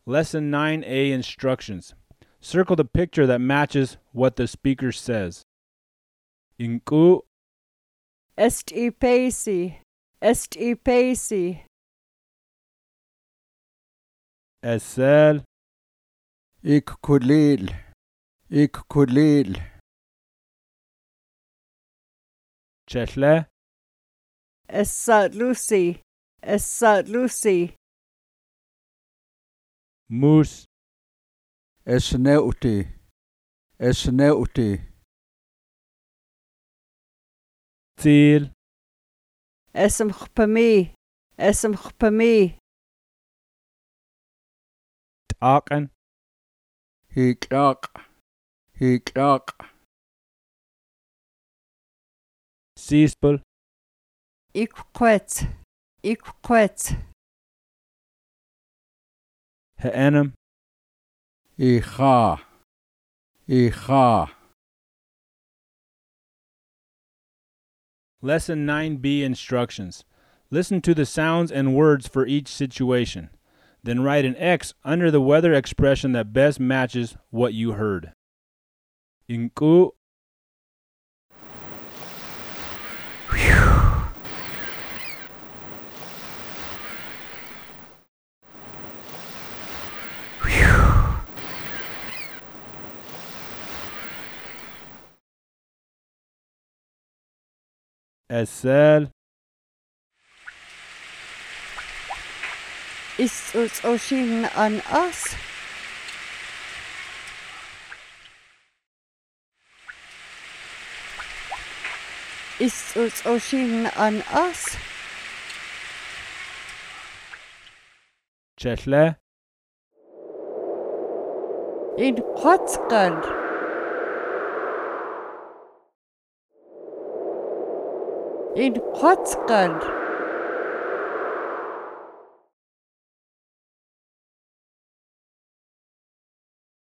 Lesson 9A Instructions. Circle the picture that matches what the speaker says. Inku, Estipesi, estipesi, Esel, Ikkulil, ikkulil, Chethle, esatlusi, esatlusi, Moose, esneuti, esneuti, Til, esimchpami, esimchpami, Takan, hiklaq, hiklaq, Sispel, ikkwet, ikkwet, Heenem, ikha, ikha. Lesson 9B Instructions. Listen to the sounds and words for each situation. Then write an X under the weather expression that best matches what you heard. Inku, Esel, isoshin an us, isoshin an us, Chethle, in Potsgal, in Potsgal.